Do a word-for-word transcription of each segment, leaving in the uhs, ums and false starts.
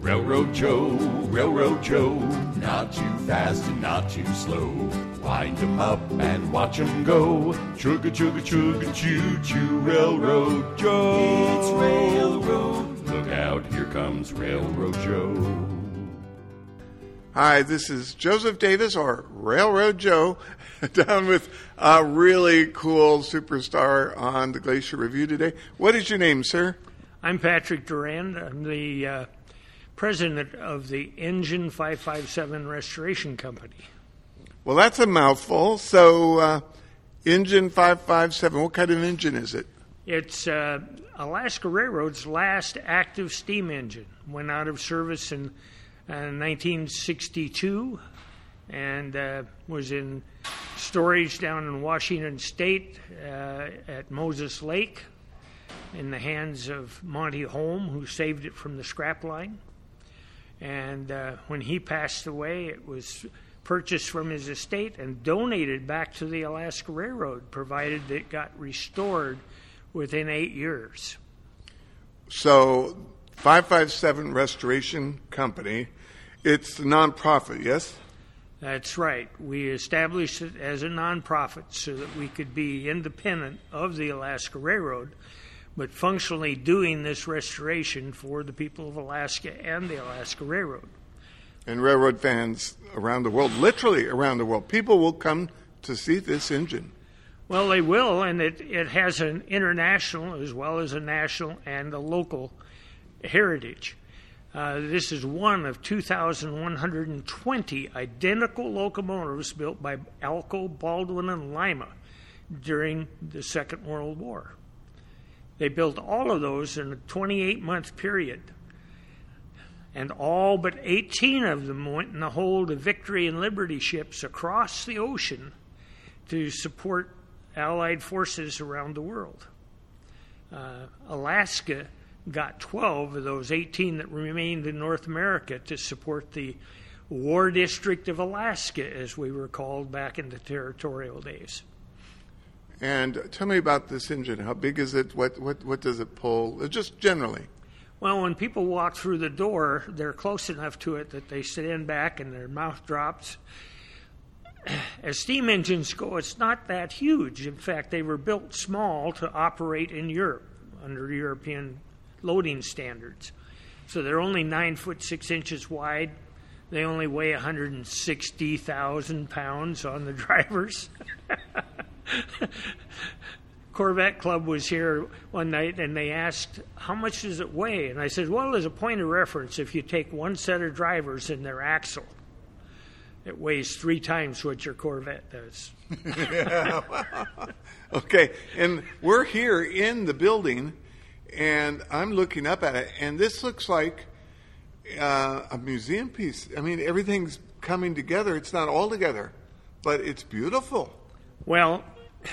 Railroad Joe, Railroad Joe, not too fast and not too slow. Wind 'em up and watch 'em go. Chugga, chugga, chugga, choo, choo, Railroad Joe. It's Railroad. Look out, here comes Railroad Joe. Hi, this is Joseph Davis, or Railroad Joe, down with a really cool superstar on the Glacier Review today. What is your name, sir? I'm Patrick Durand. I'm the uh, president of the Engine five five seven Restoration Company. Well, that's a mouthful. So, uh, Engine five five seven, what kind of engine is it? It's uh, Alaska Railroad's last active steam engine. Went out of service in uh, nineteen sixty-two and uh, was in storage down in Washington State uh, at Moses Lake in the hands of Monty Holm, who saved it from the scrap line. And uh, when he passed away, it was purchased from his estate and donated back to the Alaska Railroad, provided that it got restored within eight years. So, five five seven Restoration Company, it's a nonprofit, yes? That's right. We established it as a nonprofit so that we could be independent of the Alaska Railroad, but functionally doing this restoration for the people of Alaska and the Alaska Railroad. And railroad fans around the world, literally around the world, people will come to see this engine. Well, they will, and it, it has an international as well as a national and a local heritage. Uh, this is one of two thousand one hundred twenty identical locomotives built by Alco, Baldwin, and Lima during the Second World War. They built all of those in a twenty-eight month period. And all but eighteen of them went in the hold of Victory and Liberty ships across the ocean to support Allied forces around the world. Uh, Alaska got twelve of those eighteen that remained in North America to support the War District of Alaska, as we were called back in the territorial days. And tell me about this engine. How big is it? What what what does it pull? Just generally. Well, when people walk through the door, they're close enough to it that they stand back and their mouth drops. As steam engines go, it's not that huge. In fact, they were built small to operate in Europe under European loading standards. So they're only nine foot six inches wide. They only weigh one hundred sixty thousand pounds on the drivers. Corvette Club was here one night and they asked, how much does it weigh? And I said, well, as a point of reference, if you take one set of drivers and their axle, it weighs three times what your Corvette does. Okay, and we're here in the building, and I'm looking up at it, and this looks like uh, a museum piece. I mean, everything's coming together. It's not all together, but it's beautiful. Well,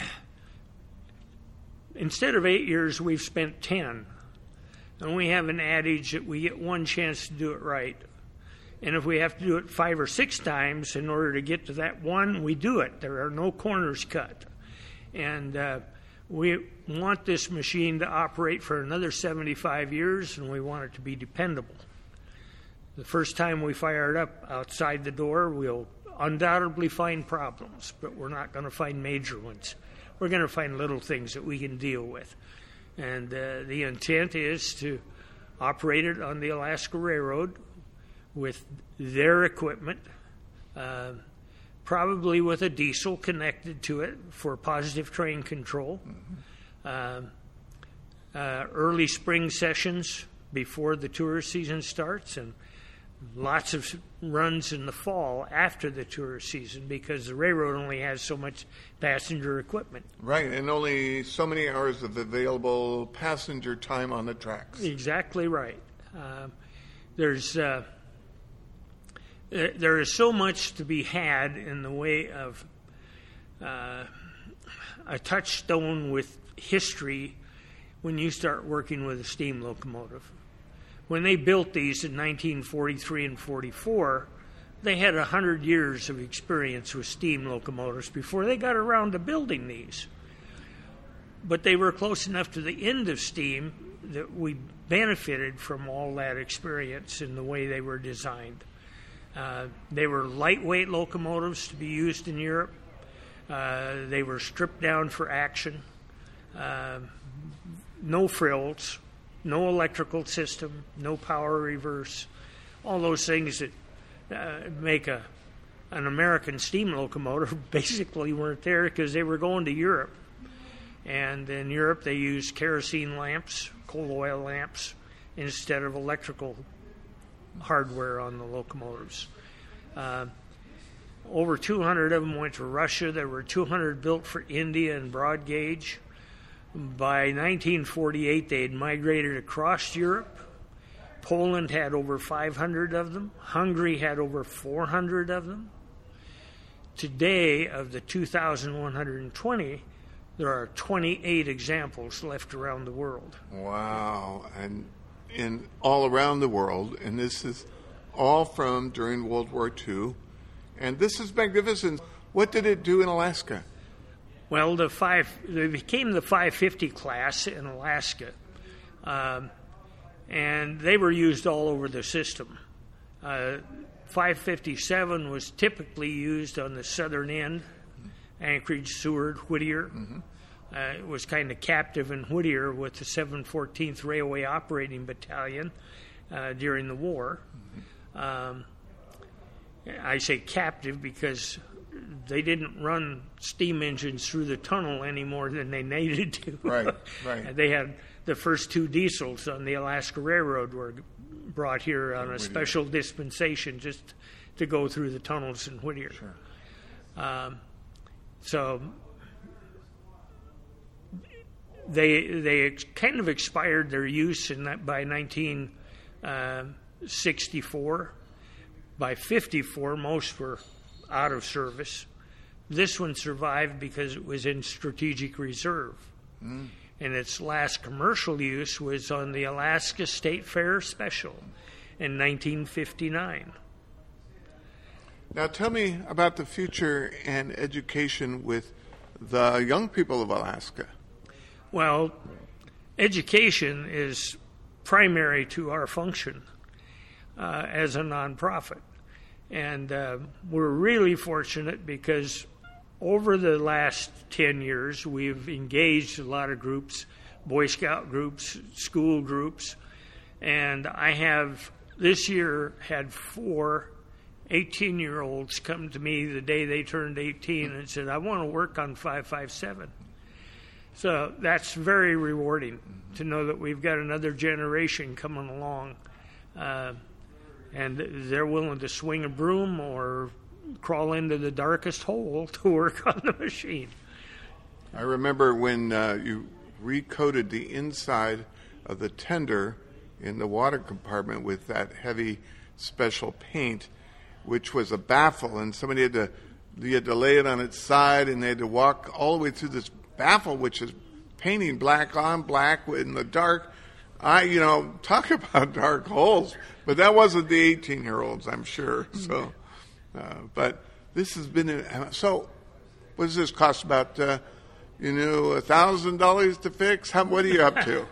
instead of eight years, we've spent ten. And we have an adage that we get one chance to do it right. And if we have to do it five or six times in order to get to that one, we do it. There are no corners cut. And uh, we want this machine to operate for another seventy-five years, and we want it to be dependable. The first time we fire it up outside the door, we'll undoubtedly find problems, but we're not going to find major ones. We're going to find little things that we can deal with. And uh, the intent is to operate it on the Alaska Railroad with their equipment, uh, probably with a diesel connected to it for positive train control. Mm-hmm. Uh, uh, early spring sessions before the tourist season starts, and lots of runs in the fall after the tourist season, because the railroad only has so much passenger equipment. Right, and only so many hours of available passenger time on the tracks. Exactly right. Uh, there's uh, there, there is so much to be had in the way of uh, a touchstone with history when you start working with a steam locomotive. When they built these in nineteen forty-three and forty-four, they had one hundred years of experience with steam locomotives before they got around to building these. But they were close enough to the end of steam that we benefited from all that experience in the way they were designed. Uh, they were lightweight locomotives to be used in Europe. Uh, they were stripped down for action. Uh, no frills, no electrical system, no power reverse. All those things that uh, make a an American steam locomotive basically weren't there because they were going to Europe. And in Europe they used kerosene lamps, coal oil lamps, instead of electrical hardware on the locomotives. Uh, Over two hundred of them went to Russia. There were two hundred built for India and broad gauge. By nineteen forty-eight, they had migrated across Europe. Poland had over five hundred of them. Hungary had over four hundred of them. Today, of the two thousand one hundred twenty, there are twenty-eight examples left around the world. Wow. And in all around the world, and this is all from during World War Two. And this is magnificent. What did it do in Alaska? Well, the five they became the five fifty class in Alaska, um, and they were used all over the system. Uh, five fifty-seven was typically used on the southern end, Anchorage, Seward, Whittier. Mm-hmm. Uh, it was kind of captive in Whittier with the seven fourteenth Railway Operating Battalion uh, during the war. Mm-hmm. Um, I say captive because they didn't run steam engines through the tunnel any more than they needed to. Right, right. They had the first two diesels on the Alaska Railroad were brought here on a special dispensation just to go through the tunnels in Whittier. Sure. Um, so they they ex- kind of expired their use in that by nineteen sixty-four. By fifty-four, most were out of service. This one survived because it was in strategic reserve. Mm. And its last commercial use was on the Alaska State Fair Special in nineteen fifty-nine. Now tell me about the future and education with the young people of Alaska. Well, education is primary to our function uh, as a nonprofit. And uh, we're really fortunate because over the last ten years, we've engaged a lot of groups, Boy Scout groups, school groups, and I have this year had four eighteen-year-olds come to me the day they turned eighteen and said, I want to work on five five seven. So that's very rewarding to know that we've got another generation coming along. Uh, And they're willing to swing a broom or crawl into the darkest hole to work on the machine. I remember when uh, you recoated the inside of the tender in the water compartment with that heavy special paint, which was a baffle, and somebody had to you had to lay it on its side, and they had to walk all the way through this baffle, which is painting black on black in the dark. I, you know, talk about dark holes, but that wasn't the eighteen-year-olds, I'm sure. So, uh, but this has been a, so. What does this cost? About uh, you know a thousand dollars to fix? How, what are you up to?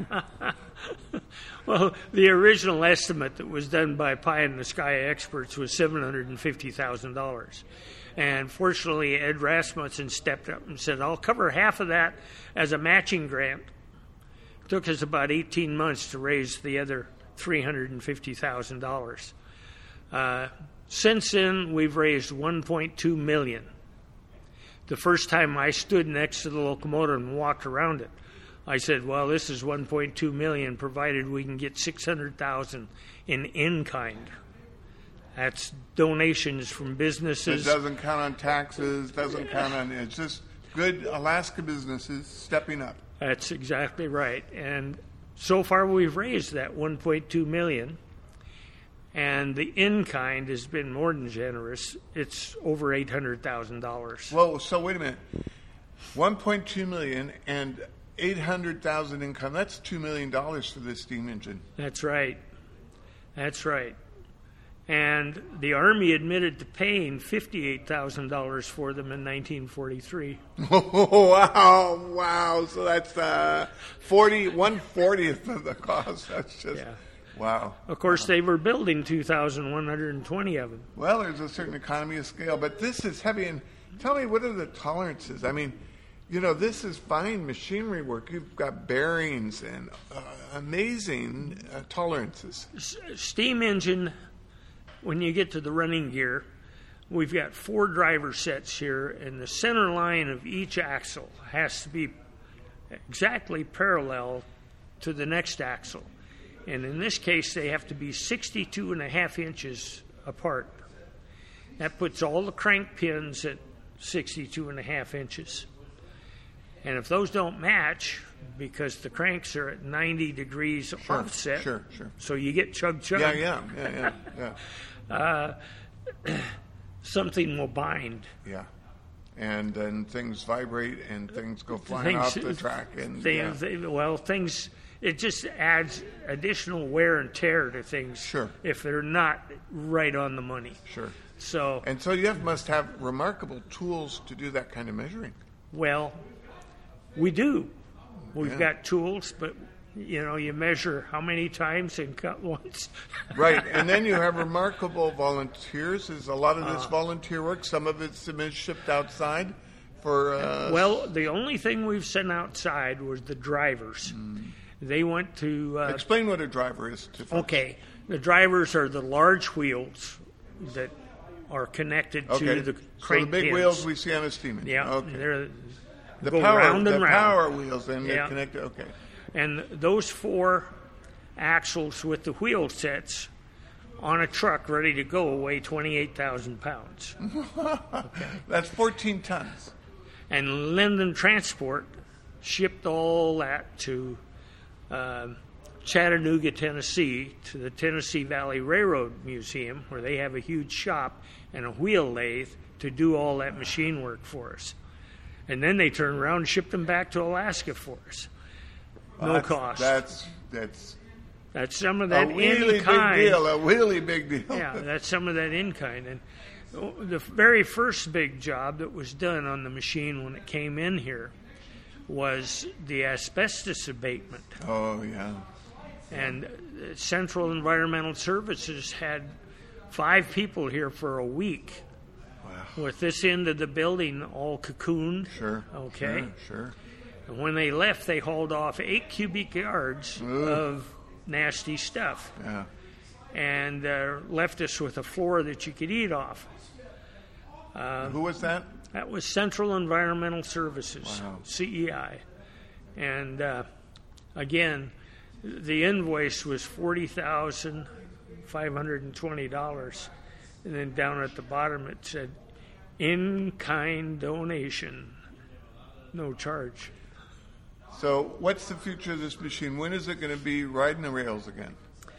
Well, the original estimate that was done by Pie in the Sky experts was seven hundred and fifty thousand dollars. And fortunately, Ed Rasmussen stepped up and said, "I'll cover half of that as a matching grant." It took us about eighteen months to raise the other three hundred and fifty thousand dollars. Uh, since then, we've raised one point two million dollars. The first time I stood next to the locomotive and walked around it, I said, "Well, this is one point two million dollars, provided we can get six hundred thousand dollars in in-kind." That's donations from businesses. It doesn't count on taxes, doesn't count on, it's just good Alaska businesses stepping up. That's exactly right. And so far we've raised that one point two million dollars, and the in-kind has been more than generous. It's over eight hundred thousand dollars. Whoa, so wait a minute. one point two million dollars and eight hundred thousand dollars income, that's two million dollars for this steam engine. That's right. That's right. And the Army admitted to paying fifty-eight thousand dollars for them in nineteen forty-three. Oh, wow, wow. So that's uh, forty, one fortieth of the cost. That's just, Yeah. wow. Of course, they were building two thousand one hundred twenty of them. Well, there's a certain economy of scale, but this is heavy. And tell me, what are the tolerances? I mean, you know, this is fine machinery work. You've got bearings and uh, amazing uh, tolerances. S- steam engine, when you get to the running gear, we've got four driver sets here, and the center line of each axle has to be exactly parallel to the next axle. And in this case, they have to be sixty-two and a half inches apart. That puts all the crank pins at sixty-two and a half inches. And if those don't match, because the cranks are at ninety degrees Sure, offset, sure, sure. so you get chug chug. Yeah, yeah, yeah, yeah, yeah. Something will bind. Yeah. And then things vibrate and things go flying Things- off the track. And They, yeah. they, well, things, it just adds additional wear and tear to things Sure. if they're not right on the money. Sure. So, And so you have, must have remarkable tools to do that kind of measuring. well, we do. We've Yeah. got tools, but, you know, you measure how many times and cut once. Right. And then you have remarkable volunteers. Is a lot of Uh. this volunteer work. Some of it's been shipped outside for. Uh, Well, the only thing we've sent outside was the drivers. Hmm. They went to. Uh, explain what a driver is to folks. okay, the drivers are the large wheels that are connected Okay. to the so the crank big pins. wheels we see on a steam engine. Yeah, Okay. they're The go power, round the and round. power wheels, then they're Yeah. connected. Okay. And those four axles with the wheel sets on a truck ready to go weigh twenty-eight thousand pounds. That's fourteen tons. And Linden Transport shipped all that to uh, Chattanooga, Tennessee, to the Tennessee Valley Railroad Museum, where they have a huge shop and a wheel lathe to do all that machine work for us. And then they turned around and shipped them back to Alaska for us. No that's, cost. That's that's That's some of a that really in kind. big deal. A really big deal. Yeah, that's some of that in kind. And the very first big job that was done on the machine when it came in here was the asbestos abatement. Oh yeah. And uh, Central Environmental Services had five people here for a week Wow. with this end of the building all cocooned. Sure. Okay. Sure. sure. And when they left, they hauled off eight cubic yards Ooh. of nasty stuff Yeah. and uh, left us with a floor that you could eat off. Who was that? That was Central Environmental Services, Wow. C E I. And uh, again, the invoice was forty thousand five hundred twenty dollars. And then down at the bottom it said, in-kind donation, no charge. So, what's the future of this machine? When is it going to be riding the rails again?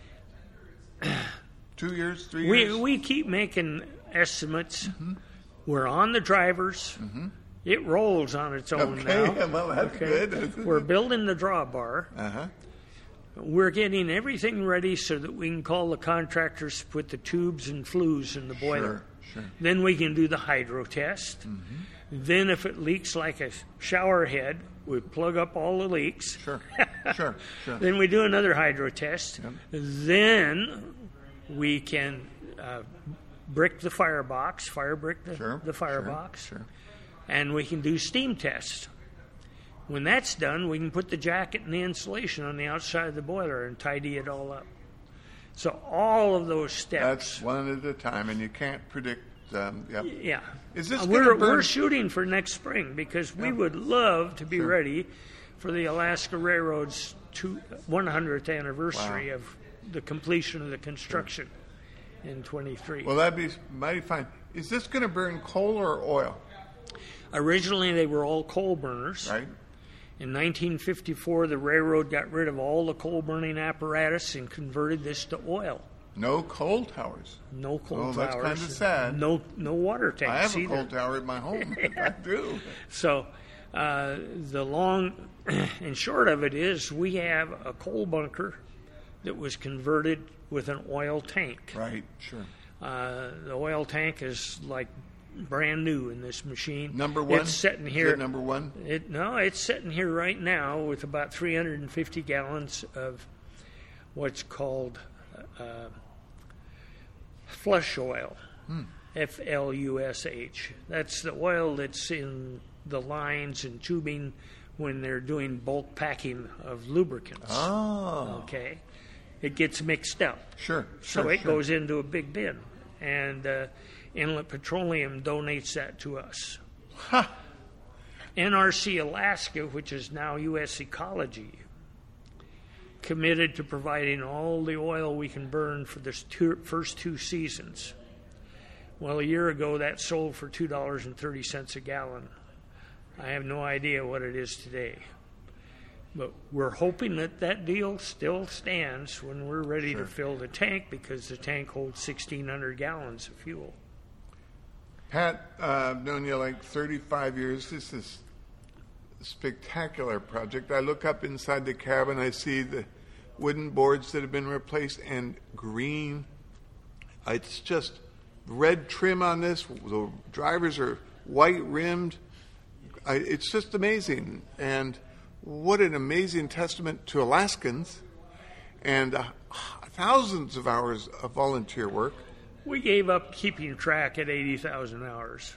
Two years, three We, years? we keep making estimates. We're on the drivers. It rolls on its own Okay, now. well, that's good. We're building the drawbar. Uh-huh. We're getting everything ready so that we can call the contractors to put the tubes and flues in the boiler. Sure, sure. Then we can do the hydro test. Then if it leaks like a shower head, we plug up all the leaks. Sure, sure, sure. Then we do another hydro test. Yep. Then we can uh, brick the firebox, fire brick the, Sure, the firebox, sure, sure. and we can do steam tests. When that's done, we can put the jacket and the insulation on the outside of the boiler and tidy it all up. So all of those steps. That's one at a time, and you can't predict. Um, yep. Yeah. Is this Uh, gonna we're, burn- we're shooting for next spring because we Yeah. would love to be Sure. ready for the Alaska Railroad's two, one hundredth anniversary Wow. of the completion of the construction in twenty-three. Well, that'd be mighty fine. Is this going to burn coal or oil? Originally, they were all coal burners. Right. In nineteen fifty-four, the railroad got rid of all the coal-burning apparatus and converted this to oil. No coal towers. No coal Oh, towers. that's kinda sad. No, no water tanks I have a either. coal tower at my home. I do. So uh, the long and short of it is we have a coal bunker that was converted with an oil tank. Right, sure. Uh, the oil tank is like brand new in this machine. Number one? It's sitting Is here. it number one? It, no, it's sitting here right now with about three hundred fifty gallons of what's called uh, flush oil, Hmm. F L U S H. That's the oil that's in the lines and tubing when they're doing bulk packing of lubricants. Oh. Okay. It gets mixed up. Sure, sure, So it sure. goes into a big bin. And uh, Inlet Petroleum donates that to us. Ha! N R C Alaska, which is now U S Ecology, committed to providing all the oil we can burn for the two, first two seasons. Well, a year ago, that sold for two dollars and thirty cents a gallon. I have no idea what it is today. But we're hoping that that deal still stands when we're ready Sure. to fill the tank, because the tank holds sixteen hundred gallons of fuel. Pat, uh, I've known you like thirty-five years. This is a spectacular project. I look up inside the cabin, I see the wooden boards that have been replaced and green. It's just red trim on this. The drivers are white rimmed. I, it's just amazing. And what an amazing testament to Alaskans and uh, thousands of hours of volunteer work. We gave up keeping track at eighty thousand hours.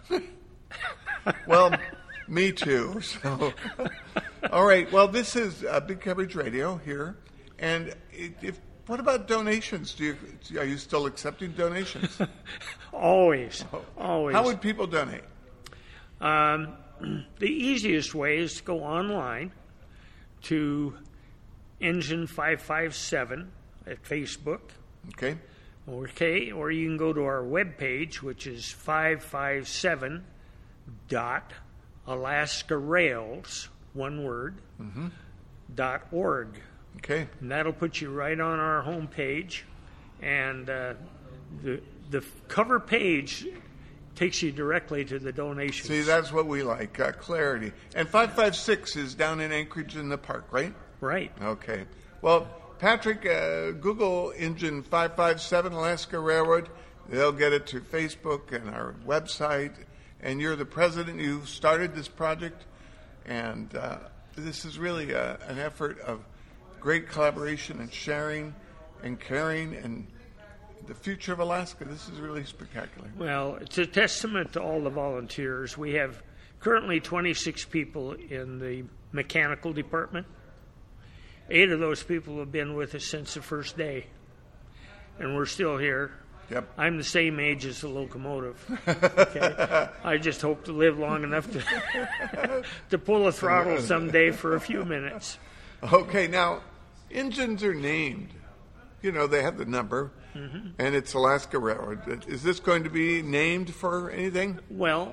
Well, me too. So, all right. Well, this is uh, Big Coverage Radio here, and it, if what about donations? Do you are you still accepting donations? Always, always. How would people donate? Um, the easiest way is to go online to Engine five five seven at Facebook. Okay. Okay, or you can go to our webpage, which is five five seven dot Alaska Rails, one word, Mm-hmm. dot org. Okay. And that'll put you right on our homepage. And uh, the, the cover page takes you directly to the donations. See, that's what we like, uh, clarity. And five five six is down in Anchorage in the park, right? Right. Okay. Well, Patrick, uh, Google Engine five five seven Alaska Railroad. They'll get it to Facebook and our website. And you're the president. You started this project. And uh, this is really a, an effort of great collaboration and sharing and caring and the future of Alaska. This is really spectacular. Well, it's a testament to all the volunteers. We have currently twenty-six people in the mechanical department. Eight of those people have been with us since the first day, and we're still here. Yep. I'm the same age as the locomotive. Okay? I just hope to live long enough to to pull a throttle someday for a few minutes. Okay, now, engines are named. You know, they have the number, Mm-hmm. and it's Alaska Railroad. Is this going to be named for anything? Well,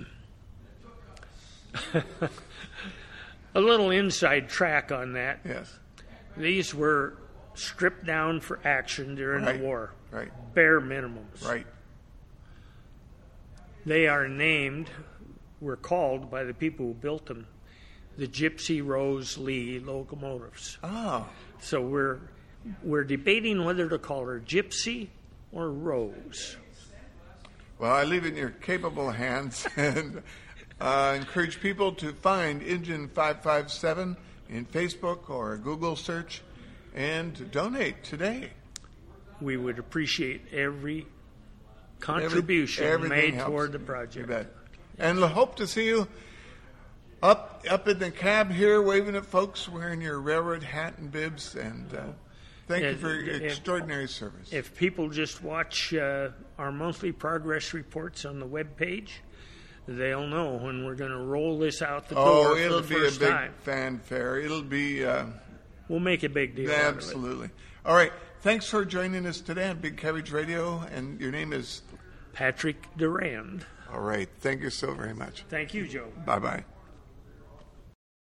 a little inside track on that. Yes. These were stripped down for action during Right. the war. Right. Bare minimums. Right. They are named, were called by the people who built them, the Gypsy Rose Lee locomotives. Oh. So we're we're debating whether to call her Gypsy or Rose. Well, I leave it in your capable hands and uh, encourage people to find Engine five five seven in Facebook or a Google search and to donate today. We would appreciate every contribution Every- everything made helps. toward the You project. bet. And we'll hope to see you up up in the cab here, waving at folks, wearing your railroad hat and bibs. And uh, thank you If- for your if- extraordinary service. If people just watch uh, our monthly progress reports on the web page, they'll know when we're going to roll this out the oh, door for it'll the be a first big time. fanfare. It'll be uh, We'll make a big deal out of it. absolutely. All right. Thanks for joining us today on Big Coverage Radio. And your name is? Patrick Durand. All right. Thank you so very much. Thank you, Joe. Bye bye.